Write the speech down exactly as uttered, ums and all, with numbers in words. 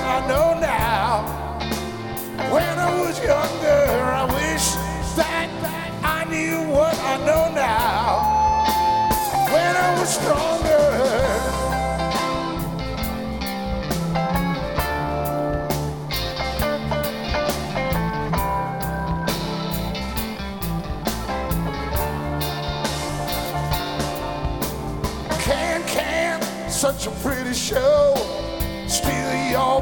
I know now. When I was younger, I wish that I knew what I know now. When I was stronger, such a pretty show. Steal your